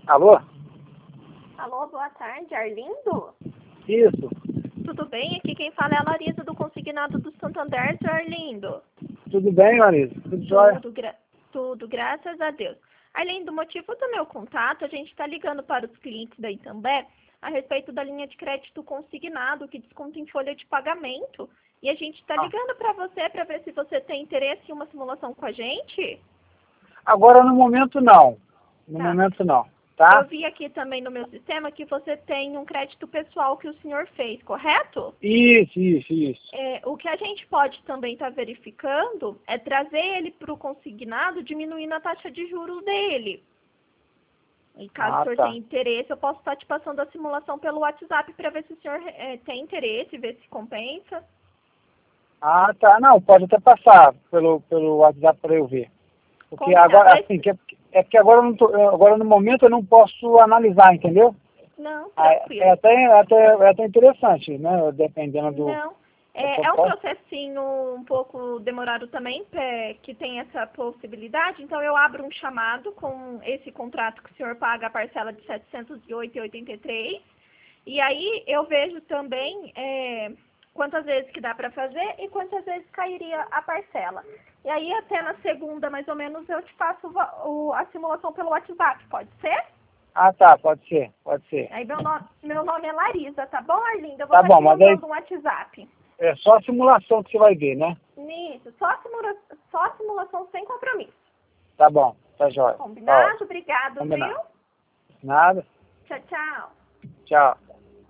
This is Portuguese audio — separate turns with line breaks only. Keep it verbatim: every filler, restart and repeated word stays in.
Alô?
Alô, boa tarde, Arlindo?
Isso.
Tudo bem? Aqui quem fala é a Larissa do Consignado do Santander, seu Arlindo.
Tudo bem, Larissa? Tudo jóia?
Tudo, gra tudo, graças a Deus. Arlindo, o motivo do meu contato, a gente está ligando para os clientes da Itambé a respeito da linha de crédito consignado que desconta em folha de pagamento. E a gente está
Ah.
ligando para você para ver se você tem interesse em uma simulação com a gente.
Agora, no momento, não. No
Tá.
momento, não. Tá?
Eu vi aqui também no meu sistema que você tem um crédito pessoal que o senhor fez, correto?
Isso, isso, isso.
É, o que a gente pode também estar verificando é trazer ele para o consignado, diminuindo a taxa de juros dele. E caso
Ah,
o senhor
tá.
tenha interesse, eu posso estar te passando a simulação pelo WhatsApp para ver se o senhor é, tem interesse, ver se compensa.
Ah, tá. Não, pode até passar pelo, pelo WhatsApp para eu ver. Porque
Combinado.
agora,
Esse-
assim, que é, é porque agora, eu não tô, agora no momento eu não posso analisar, entendeu?
Não,
Ah,
tranquilo.
É até, é até, é até interessante, né? Dependendo do...
Não.
da
É, é um
proposta.
processinho um pouco demorado também, é, que tem essa possibilidade. Então, eu abro um chamado com esse contrato que o senhor paga a parcela de setecentos e oito reais e oitenta e três centavos. E aí, eu vejo também é, quantas vezes que dá para fazer e quantas vezes cairia a parcela. E aí, até na segunda, mais ou menos, eu te faço o, a simulação pelo WhatsApp, pode ser?
Ah, tá. Pode ser, pode ser.
Aí, meu, no, meu nome é Larissa, tá bom, Arlinda? Eu vou
Tá
estar
bom,
te
mas aí
mandando um WhatsApp.
é só a simulação que você vai ver, né?
Isso, só a, simula só a simulação sem compromisso.
Tá bom, tá jóia. Tá
Combinado?
ótimo.
Obrigado, viu?
Combinado. Nada.
Tchau, tchau.
Tchau.